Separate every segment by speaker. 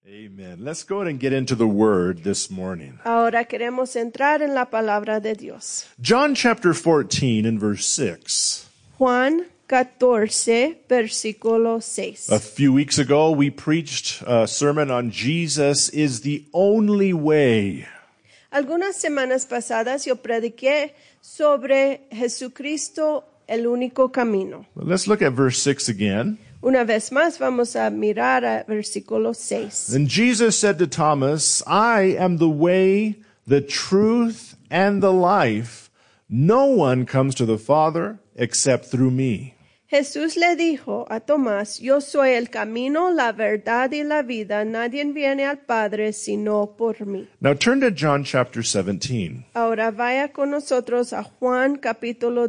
Speaker 1: Amen. Let's go ahead and get into the Word this morning.
Speaker 2: Ahora queremos entrar en la palabra de Dios.
Speaker 1: John chapter 14 and verse 6.
Speaker 2: Juan 14, versículo 6.
Speaker 1: A few weeks ago, we preached a sermon on Jesus is the only way.
Speaker 2: Algunas semanas pasadas yo prediqué sobre Jesucristo, el único camino.
Speaker 1: Let's look at verse 6 again.
Speaker 2: Una vez más vamos a mirar a versículo 6.
Speaker 1: And Jesus said to Thomas, I am the way, the truth, and the life. No one comes to the Father except through me.
Speaker 2: Jesús le dijo a Tomás, yo soy el camino, la verdad y la vida. Nadie viene al Padre sino por mí.
Speaker 1: Now turn to John chapter 17.
Speaker 2: Ahora vaya con nosotros a Juan capítulo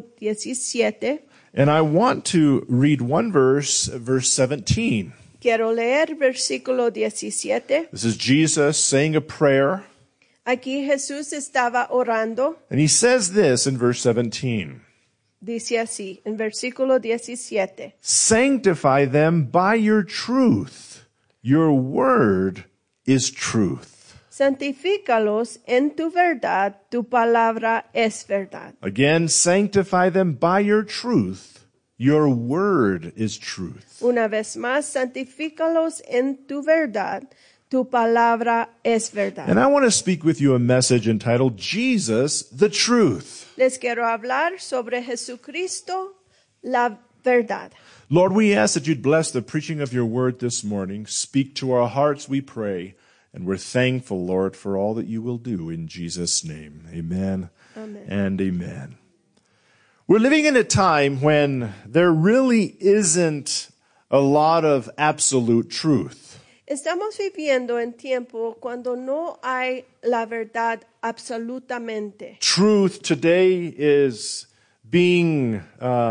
Speaker 2: 17.
Speaker 1: And I want to read one verse, verse 17.
Speaker 2: Quiero leer versículo 17.
Speaker 1: This is Jesus saying a prayer.
Speaker 2: Aquí Jesús estaba orando.
Speaker 1: And he says this in verse 17.
Speaker 2: Dice así, en versículo 17.
Speaker 1: Sanctify them by your truth. Your word is truth.
Speaker 2: Santifícalos en tu verdad, tu palabra es verdad.
Speaker 1: Again, sanctify them by your truth. Your word is truth.
Speaker 2: Una vez más, santifícalos en tu verdad, tu palabra es verdad.
Speaker 1: And I want to speak with you a message entitled Jesus, the Truth.
Speaker 2: Les quiero hablar sobre Jesucristo, la verdad.
Speaker 1: Lord, we ask that you'd bless the preaching of your word this morning. Speak to our hearts, we pray. And we're thankful, Lord, for all that you will do in Jesus' name. Amen,
Speaker 2: Amen.
Speaker 1: And amen. We're living in a time when there really isn't a lot of absolute truth.
Speaker 2: Estamos viviendo en tiempo cuando no hay la verdad absolutamente.
Speaker 1: Truth today is being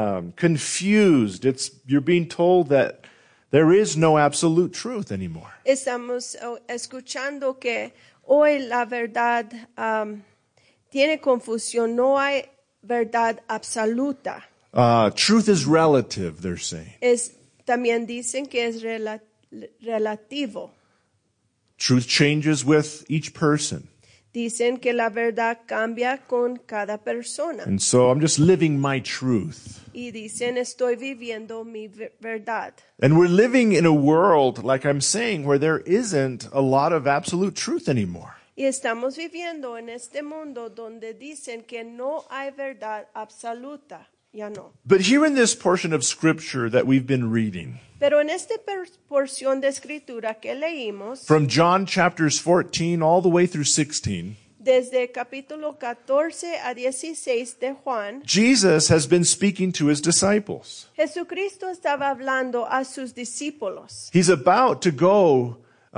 Speaker 1: confused. You're being told that there is no absolute truth anymore.
Speaker 2: Estamos escuchando que hoy la verdad tiene confusión, no hay verdad absoluta.
Speaker 1: Truth is relative, they're saying.
Speaker 2: También dicen que es relativo.
Speaker 1: Truth changes with each person.
Speaker 2: Dicen que la verdad cambia con cada persona.
Speaker 1: And so I'm just living my truth.
Speaker 2: Y dicen, estoy viviendo mi verdad.
Speaker 1: And we're living in a world, like I'm saying, where there isn't a lot of absolute truth anymore.
Speaker 2: Y estamos viviendo en este mundo donde dicen que no hay verdad absoluta. Ya no.
Speaker 1: But here in this portion of Scripture that we've been reading,
Speaker 2: Pero en esta porción de escritura que leímos,
Speaker 1: from John chapters 14 all the way through 16,
Speaker 2: desde capítulo 14 a 16 de Juan,
Speaker 1: Jesus has been speaking to his disciples.
Speaker 2: Jesucristo estaba hablando a sus discípulos.
Speaker 1: He's about to go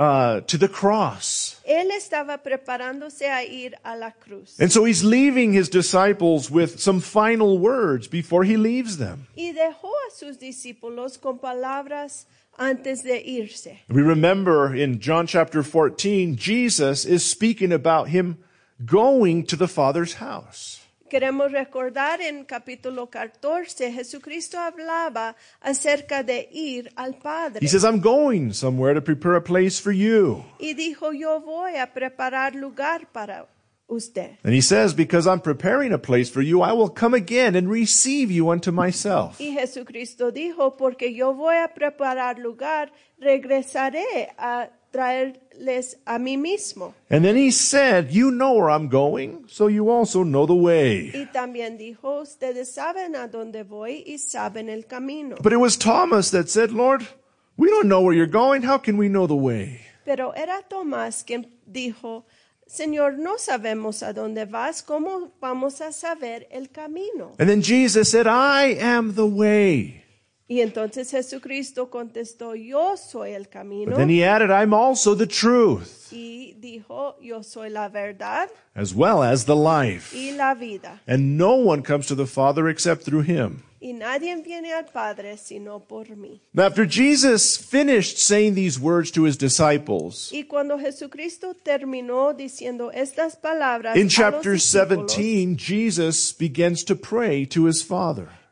Speaker 1: to the cross.
Speaker 2: Él estaba preparándose a ir a la cruz.
Speaker 1: And so he's leaving his disciples with some final words before he leaves them.
Speaker 2: Y dejó a sus discípulos con palabras antes de irse.
Speaker 1: We remember in John chapter 14, Jesus is speaking about him going to the Father's house.
Speaker 2: Queremos recordar en capítulo 14, Jesucristo hablaba acerca de ir al Padre.
Speaker 1: He says, I'm going somewhere to prepare a place for you.
Speaker 2: Y dijo, yo voy a preparar lugar para usted.
Speaker 1: And he says, because I'm preparing a place for you, I will come again and receive you unto myself.
Speaker 2: Y Jesucristo dijo, porque yo voy a preparar lugar, regresaré a traerles a mí mismo.
Speaker 1: And then he said, you know where I'm going, so you also know the way.
Speaker 2: Y también dijo, ustedes saben a dónde voy y saben el camino.
Speaker 1: But it was Thomas that said, Lord, we don't know where you're going. How can we know the way?
Speaker 2: Pero era Tomás quien dijo, Señor, no sabemos a dónde vas, ¿cómo vamos a saber el camino?
Speaker 1: And then Jesus said, I am the way.
Speaker 2: Y entonces Jesucristo contestó, yo soy el camino.
Speaker 1: But then he added, I'm also the truth,
Speaker 2: Y dijo, yo soy la verdad
Speaker 1: as well as the life.
Speaker 2: y la vida.
Speaker 1: And no one comes to the Father except through him.
Speaker 2: Y nadie viene al Padre sino por mí.
Speaker 1: Now, after Jesus finished saying these words to his disciples,
Speaker 2: Y cuando Jesucristo terminó diciendo estas palabras
Speaker 1: in
Speaker 2: a los
Speaker 1: chapter
Speaker 2: discípulos,
Speaker 1: 17, Jesus begins to pray to his Father.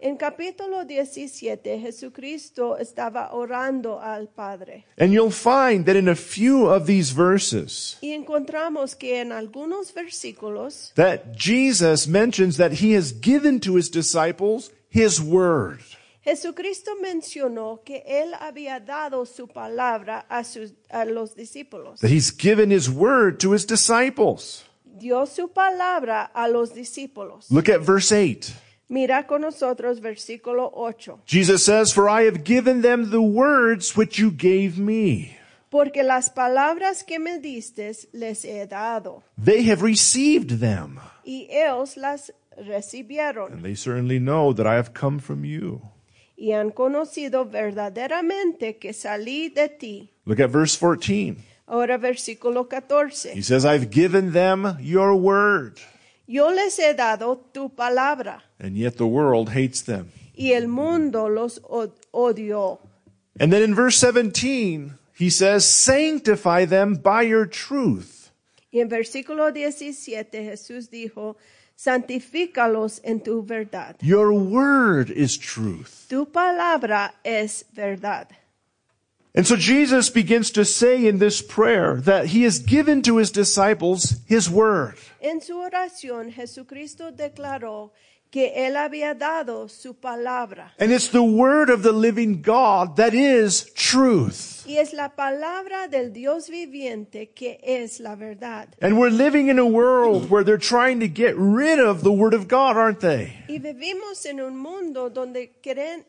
Speaker 2: En capítulo 17, Jesucristo estaba orando al Padre.
Speaker 1: And you'll find that in a few of these verses,
Speaker 2: Y encontramos que en algunos versículos
Speaker 1: that Jesus mentions that he has given to his disciples his word.
Speaker 2: Jesucristo mencionó que él había dado su palabra a los discípulos.
Speaker 1: That he's given his word to his disciples.
Speaker 2: Dio su palabra a los discípulos.
Speaker 1: Look at verse 8.
Speaker 2: Mira con nosotros versículo 8.
Speaker 1: Jesus says, "For I have given them the words which you gave me.
Speaker 2: Porque las palabras que me distes les he dado.
Speaker 1: They have received them,
Speaker 2: Y ellos las recibieron.
Speaker 1: and they certainly know that I have come from you."
Speaker 2: Y han conocido verdaderamente que salí de ti.
Speaker 1: Look at verse 14.
Speaker 2: Ahora versículo 14.
Speaker 1: He says, "I've given them your word,
Speaker 2: Yo les he dado tu palabra.
Speaker 1: and yet the world hates them."
Speaker 2: Y el mundo los odió.
Speaker 1: And then in verse 17, he says, "Sanctify them by your truth."
Speaker 2: Y en versículo 17 Jesús dijo, santifícalos en tu verdad.
Speaker 1: Your word is truth.
Speaker 2: Tu palabra es verdad.
Speaker 1: And so Jesus begins to say in this prayer that he has given to his disciples his word.
Speaker 2: En su oración Jesucristo declaró que él había dado su palabra.
Speaker 1: And it's the word of the living God that is truth.
Speaker 2: Y es la palabra del Dios viviente que es la verdad.
Speaker 1: And we're living in a world where they're trying to get rid of the word of God, aren't they?
Speaker 2: Y vivimos en un mundo donde quieren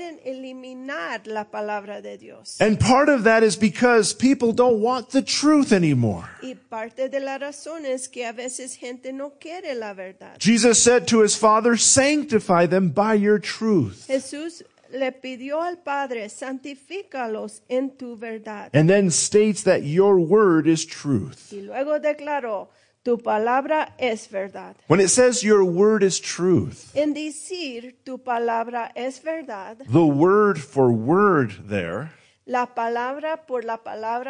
Speaker 2: eliminar la palabra de Dios.
Speaker 1: And part of that is because people don't want the truth anymore.
Speaker 2: Y parte de la razón es que a veces gente no quiere la verdad.
Speaker 1: Jesus said to his Father, "Sanctify them by your truth."
Speaker 2: Jesús le pidió al Padre, santifícalos en tu verdad.
Speaker 1: And then states that your word is truth.
Speaker 2: Y luego declaró, tu palabra es verdad.
Speaker 1: When it says your word is truth,
Speaker 2: En decir tu palabra es verdad,
Speaker 1: the word for word there
Speaker 2: la palabra por la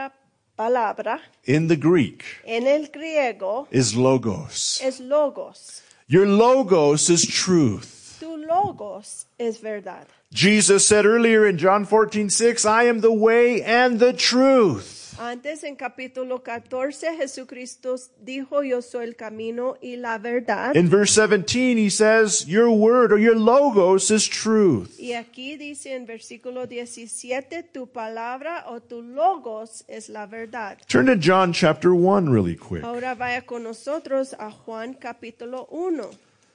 Speaker 2: palabra
Speaker 1: in the Greek
Speaker 2: en el griego
Speaker 1: is logos.
Speaker 2: es logos.
Speaker 1: Your logos is truth.
Speaker 2: Tu logos es verdad.
Speaker 1: Jesus said earlier in John 14:6, "I am the way and the truth."
Speaker 2: Antes en capítulo 14 Jesucristo dijo, yo soy el camino y la verdad.
Speaker 1: In verse 17 he says, "Your word or your logos is truth."
Speaker 2: Y aquí dice en versículo 17, tu palabra o tu logos es la verdad.
Speaker 1: Turn to John chapter 1 really quick.
Speaker 2: Ahora vaya con nosotros a Juan capítulo 1,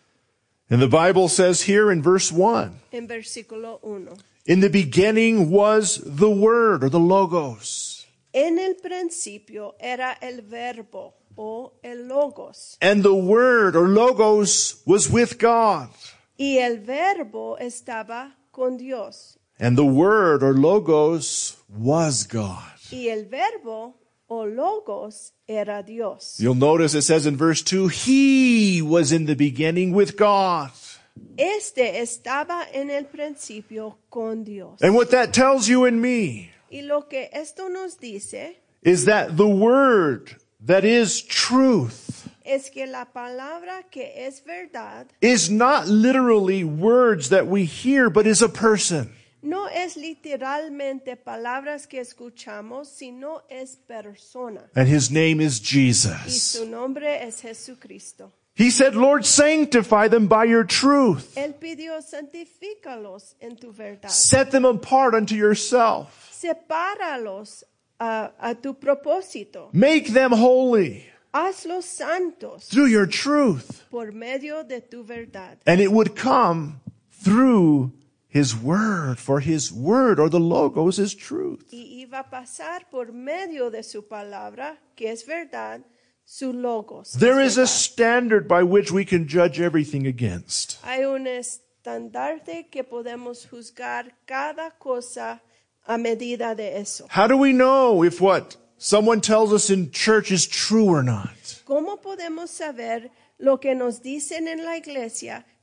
Speaker 1: And the Bible says here in verse 1,
Speaker 2: en versículo 1.
Speaker 1: "In the beginning was the word or the logos.
Speaker 2: En el principio era el verbo o el logos.
Speaker 1: And the word or logos was with God.
Speaker 2: Y el verbo estaba con Dios.
Speaker 1: And the word or logos was God."
Speaker 2: Y el verbo o logos era Dios.
Speaker 1: You'll notice it says in verse 2, "He was in the beginning with God."
Speaker 2: Este estaba en el principio con Dios.
Speaker 1: And what that tells you and me
Speaker 2: Y lo que esto nos dice
Speaker 1: is that the word that is truth
Speaker 2: es que la palabra que es verdad
Speaker 1: is not literally words that we hear, but is a person.
Speaker 2: no es literalmente palabras que escuchamos, sino es persona.
Speaker 1: And his name is
Speaker 2: Y
Speaker 1: Jesus.
Speaker 2: su nombre es Jesucristo.
Speaker 1: He said, "Lord, sanctify them by your truth.
Speaker 2: Él pidió, santifícalos en tu verdad.
Speaker 1: Set them apart unto yourself.
Speaker 2: Sepáralos a tu propósito.
Speaker 1: Make them holy
Speaker 2: Hazlos santos
Speaker 1: through your truth."
Speaker 2: por medio de tu verdad.
Speaker 1: And it would come through his word, for his word or the logos is truth.
Speaker 2: Y iba a pasar por medio de su palabra, que es verdad, su logos.
Speaker 1: There
Speaker 2: es
Speaker 1: is a
Speaker 2: verdad.
Speaker 1: standard by which we can judge everything against.
Speaker 2: Hay un estandarte que podemos juzgar cada cosa a medida de eso.
Speaker 1: How do we know if what someone tells us in church is true or not?
Speaker 2: ¿Cómo podemos saber lo que nos dicen en la iglesia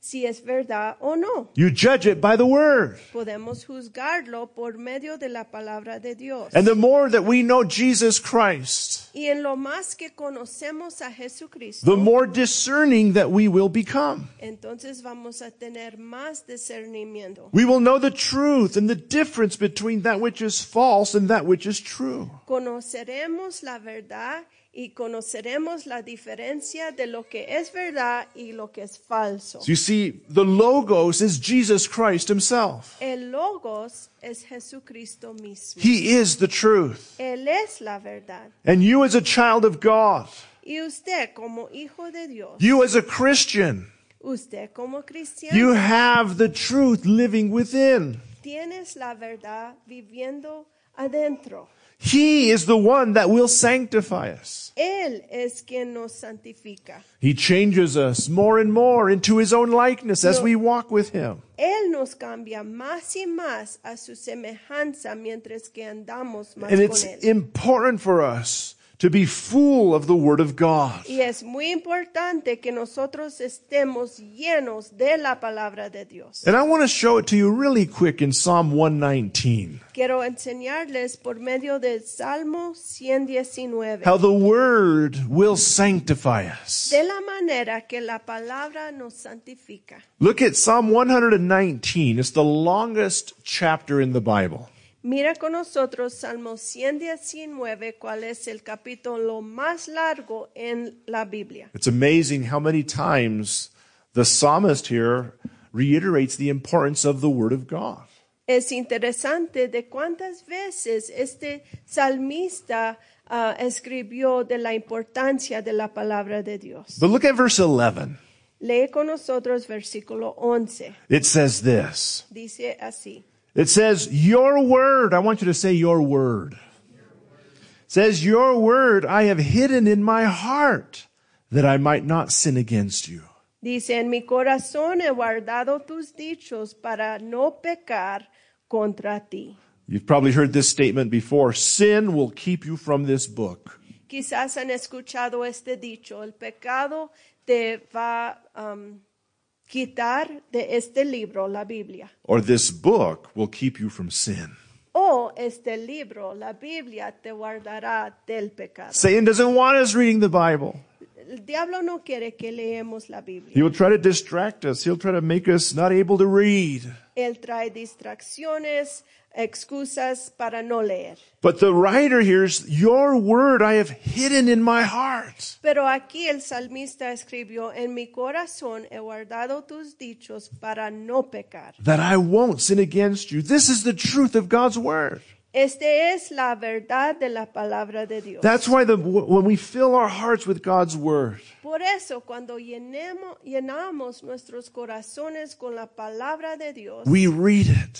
Speaker 2: si es verdad o no.
Speaker 1: You judge it by the Word.
Speaker 2: Podemos juzgarlo por medio de la palabra de Dios.
Speaker 1: And the more that we know Jesus Christ,
Speaker 2: Y en lo más que conocemos a Jesucristo,
Speaker 1: the more discerning that we will become.
Speaker 2: entonces vamos a tener más discernimiento.
Speaker 1: We will know the truth and the difference between that which is false and that which is true.
Speaker 2: Conoceremos la verdad y conoceremos la diferencia de lo que es verdad y lo que es falso.
Speaker 1: So you see, the Logos is Jesus Christ himself.
Speaker 2: El Logos es Jesucristo mismo.
Speaker 1: He is the truth.
Speaker 2: Él es la verdad.
Speaker 1: And you as a child of God,
Speaker 2: Y usted como hijo de Dios,
Speaker 1: you as a Christian,
Speaker 2: usted como
Speaker 1: you
Speaker 2: cristiano,
Speaker 1: have the truth living within.
Speaker 2: tienes la verdad viviendo adentro.
Speaker 1: He is the one that will sanctify us.
Speaker 2: Él es quien nos santifica.
Speaker 1: He changes us more and more into his own likeness as we walk with him.
Speaker 2: Él nos cambia más y más a su semejanza mientras que andamos más
Speaker 1: And
Speaker 2: con
Speaker 1: it's
Speaker 2: Él.
Speaker 1: important for us to be full of the Word of God.
Speaker 2: Y es muy importante que nosotros estemos llenos de la palabra de Dios.
Speaker 1: And I want to show it to you really quick in Psalm 119.
Speaker 2: Quiero enseñarles por medio del Salmo 119
Speaker 1: How the Word will sanctify us.
Speaker 2: de la manera que la palabra nos santifica.
Speaker 1: Look at Psalm 119. It's the longest chapter in the Bible.
Speaker 2: Mira con nosotros Salmo 119, cuál es el capítulo más largo en la Biblia.
Speaker 1: It's amazing how many times the psalmist here reiterates the importance of the Word of God.
Speaker 2: Es interesante de cuántas veces este salmista escribió de la importancia de la palabra de Dios.
Speaker 1: But look at verse 11.
Speaker 2: Lee con nosotros versículo 11.
Speaker 1: It says this.
Speaker 2: Dice así.
Speaker 1: It says, your word. I want you to say your word. It says, your word I have hidden in my heart that I might not sin against you.
Speaker 2: Dice, en mi corazón he guardado tus dichos para no pecar contra ti.
Speaker 1: You've probably heard this statement before. Sin will keep you from this book.
Speaker 2: Quizás han escuchado este dicho, el pecado te va quitar de este libro, la Biblia.
Speaker 1: Or this book will keep you from sin.
Speaker 2: O este libro, la Biblia, te guardará del pecado.
Speaker 1: Satan doesn't want us reading the Bible.
Speaker 2: El diablo no quiere que leemos la
Speaker 1: He
Speaker 2: Biblia.
Speaker 1: will try to distract us. He'll try to make us not able to read.
Speaker 2: Él trae distracciones, excusas para no leer.
Speaker 1: But the writer here's, your word I have hidden in my heart.
Speaker 2: Pero aquí el salmista escribió, en mi corazón he guardado tus dichos para no pecar.
Speaker 1: That I won't sin against you. This is the truth of God's word.
Speaker 2: Este es la verdad de la palabra de Dios.
Speaker 1: That's why when we fill our hearts with God's word,
Speaker 2: Por eso, cuando llenamos nuestros corazones con la palabra de Dios,
Speaker 1: we read it.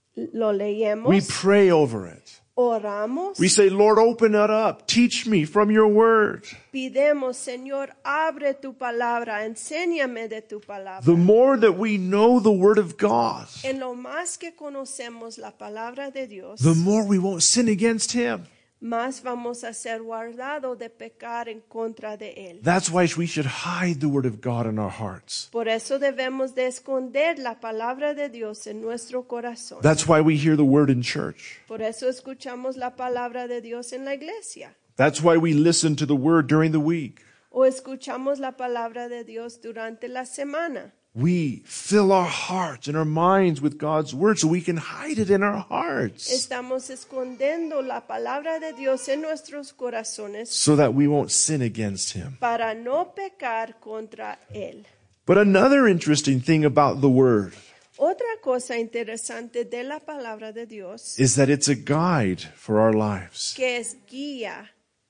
Speaker 2: lo leemos,
Speaker 1: We pray over it.
Speaker 2: oramos,
Speaker 1: We say, Lord, open it up. Teach me from your word.
Speaker 2: pidemos, Señor, abre tu palabra, enséñame de tu palabra.
Speaker 1: The more that we know the word of God,
Speaker 2: En lo más que conocemos la palabra de Dios,
Speaker 1: the more we won't sin against him.
Speaker 2: más vamos a ser guardados de pecar en contra de Él.
Speaker 1: That's why we should hide the word of God in our hearts.
Speaker 2: Por eso debemos de esconder la palabra de Dios en nuestro corazón.
Speaker 1: That's why we hear the word in church.
Speaker 2: Por eso escuchamos la palabra de Dios en la iglesia.
Speaker 1: That's why we listen to the word during the week.
Speaker 2: O escuchamos la palabra de Dios durante la semana.
Speaker 1: We fill our hearts and our minds with God's word so we can hide it in our hearts
Speaker 2: Estamos escondiendo la palabra de Dios en nuestros corazones
Speaker 1: so that we won't sin against him.
Speaker 2: para no pecar contra Él.
Speaker 1: But another interesting thing about the word
Speaker 2: Otra cosa interesante de la palabra de Dios
Speaker 1: is that it's a guide for our lives.
Speaker 2: que es guía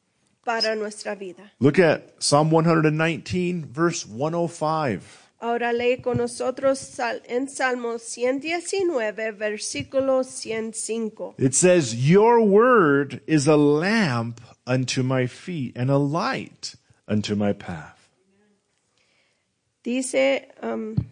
Speaker 2: para nuestra vida.
Speaker 1: Look at Psalm 119, verse 105.
Speaker 2: Ahora lee con nosotros en Salmo 119, versículo 105.
Speaker 1: It says, your word is a lamp unto my feet and a light unto my path.
Speaker 2: Dice, un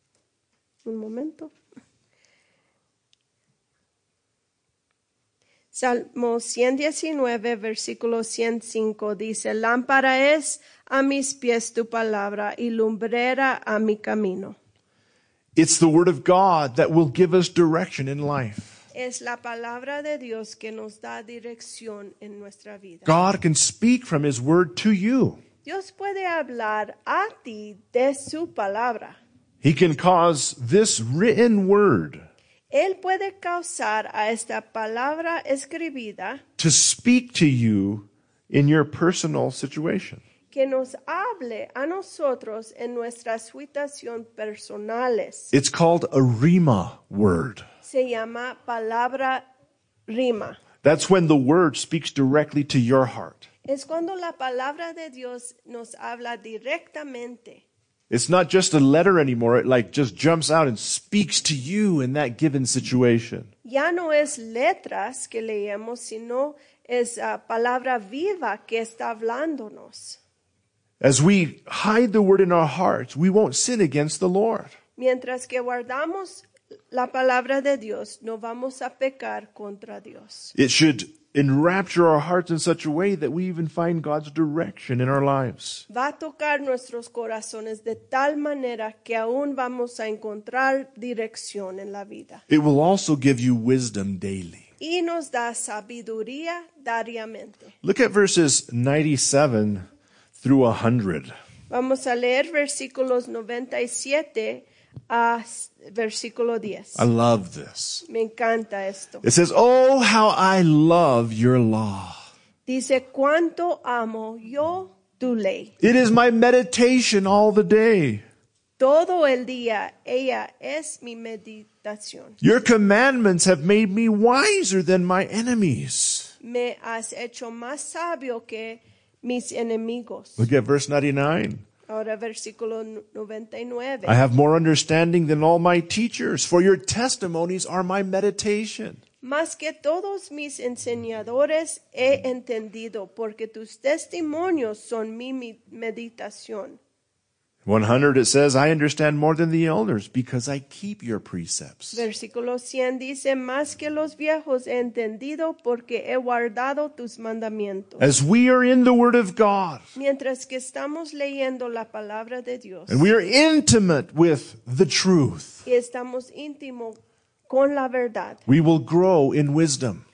Speaker 2: momento. Salmo 119, versículo 105 dice, lámpara es a mis pies tu palabra y lumbrera a mi camino.
Speaker 1: It's the Word of God that will give us direction in life.
Speaker 2: Es la palabra de Dios que nos da dirección en nuestra vida.
Speaker 1: God can speak from His Word to you.
Speaker 2: Dios puede hablar a ti de su palabra.
Speaker 1: He can cause this written Word
Speaker 2: Él puede causar a esta palabra escribida
Speaker 1: to speak to you in your personal situation.
Speaker 2: que nos hable a nosotros en nuestra situación personales.
Speaker 1: It's called a Rhema word.
Speaker 2: Se llama palabra rima.
Speaker 1: That's when the Word speaks directly to your heart.
Speaker 2: Es cuando la palabra de Dios nos habla directamente.
Speaker 1: It's not just a letter anymore. It like just jumps out and speaks to you in that given situation.
Speaker 2: Ya no es letras que leemos, sino es palabra viva que está hablándonos.
Speaker 1: As we hide the Word in our hearts, we won't sin against the Lord.
Speaker 2: Mientras que guardamos la palabra de Dios, no vamos a pecar contra Dios.
Speaker 1: It should enrapture our hearts in such a way that we even find God's direction in our lives.
Speaker 2: Va a tocar nuestros corazones de tal manera que aún vamos a encontrar dirección en la vida.
Speaker 1: It will also give you wisdom daily.
Speaker 2: Y nos da sabiduría diariamente.
Speaker 1: Look at verses 97 through 100.
Speaker 2: Vamos a leer versículos 97 a versículo 10.
Speaker 1: I love this.
Speaker 2: Me encanta esto.
Speaker 1: It says, "Oh, how I love your law.
Speaker 2: Dice, cuánto amo yo tu ley.
Speaker 1: It is my meditation all the day.
Speaker 2: Todo el día ella es mi meditación.
Speaker 1: Your commandments have made me wiser than my enemies."
Speaker 2: Me has hecho más sabio que mis enemigos.
Speaker 1: Look at verse 99.
Speaker 2: Ahora versículo 99.
Speaker 1: I have more understanding than all my teachers, for your testimonies are my meditation.
Speaker 2: Más que todos mis enseñadores he entendido, porque tus testimonios son mi meditación.
Speaker 1: 100 it says, I understand more than the elders because I keep your precepts.
Speaker 2: Versículo 100 dice, más que los viejos he entendido, porque he guardado tus mandamientos.
Speaker 1: As we are in the Word of God,
Speaker 2: Mientras que estamos leyendo la palabra de Dios
Speaker 1: and we are intimate with the truth,
Speaker 2: y estamos íntimos con la verdad,
Speaker 1: we will grow in wisdom.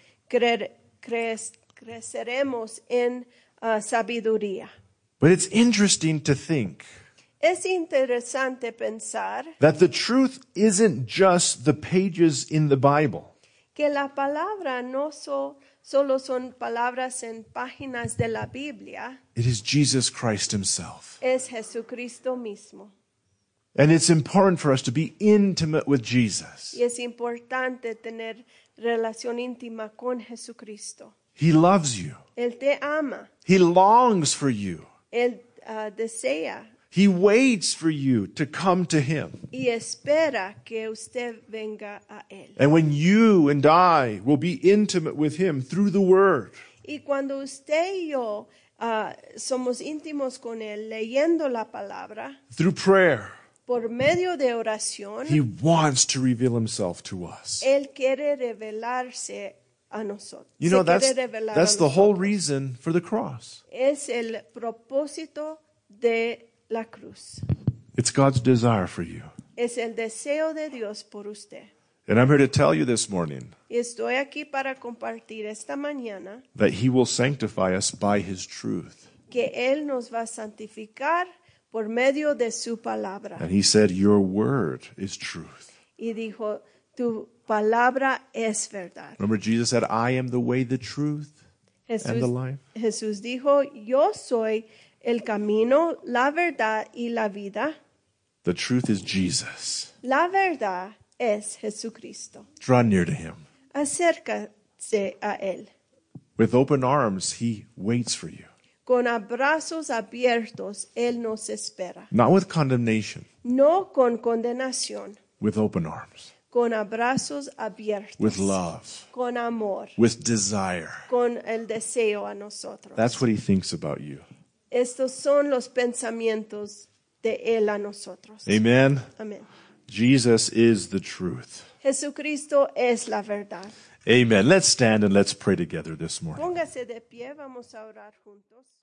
Speaker 2: creceremos en sabiduría.
Speaker 1: But it's interesting to think
Speaker 2: Es interesante pensar
Speaker 1: that the truth isn't just the pages in the Bible.
Speaker 2: que la palabra no solo son palabras en páginas de la Biblia,
Speaker 1: It is Jesus Christ Himself.
Speaker 2: es Jesucristo mismo.
Speaker 1: And it's important for us to be intimate with Jesus.
Speaker 2: Y es importante tener relación íntima con Jesucristo.
Speaker 1: He loves you.
Speaker 2: Él te ama,
Speaker 1: He longs for you.
Speaker 2: Él desea
Speaker 1: He waits for you to come to Him.
Speaker 2: y espera que usted venga a Él.
Speaker 1: And when you and I will be intimate with Him through the Word,
Speaker 2: Y cuando usted y yo somos íntimos con Él leyendo la palabra,
Speaker 1: through prayer,
Speaker 2: por medio de oración,
Speaker 1: He wants to reveal Himself to us.
Speaker 2: Él quiere revelarse a nosotros.
Speaker 1: You know,
Speaker 2: Se quiere revelar a
Speaker 1: that's the whole
Speaker 2: nosotros.
Speaker 1: reason for the cross.
Speaker 2: Es el propósito de la cruz.
Speaker 1: It's God's desire for you.
Speaker 2: Es el deseo de Dios por usted.
Speaker 1: And I'm here to tell you this morning
Speaker 2: Y estoy aquí para compartir esta mañana
Speaker 1: that He will sanctify us by His truth.
Speaker 2: que Él nos va a santificar por medio de su palabra.
Speaker 1: And He said, your word is truth.
Speaker 2: Y dijo, tu palabra es verdad.
Speaker 1: Remember Jesus said, I am the way, the truth, and the life.
Speaker 2: Jesús dijo, yo soy el camino, la verdad y la vida.
Speaker 1: The truth is Jesus.
Speaker 2: La verdad es Jesucristo.
Speaker 1: Draw near to Him.
Speaker 2: Acércase a Él.
Speaker 1: With open arms, He waits for you.
Speaker 2: Con abrazos abiertos, Él nos espera.
Speaker 1: Not with condemnation,
Speaker 2: No con condenación,
Speaker 1: with open arms,
Speaker 2: con abrazos abiertos.
Speaker 1: with love,
Speaker 2: Con amor,
Speaker 1: with desire.
Speaker 2: con el deseo a nosotros.
Speaker 1: That's what He thinks about you.
Speaker 2: Estos son los pensamientos de Él a nosotros.
Speaker 1: Amen.
Speaker 2: Amén.
Speaker 1: Jesus is the truth.
Speaker 2: Jesucristo es la verdad.
Speaker 1: Amen. Let's stand and let's pray together this morning.
Speaker 2: Póngase de pie, vamos a orar juntos.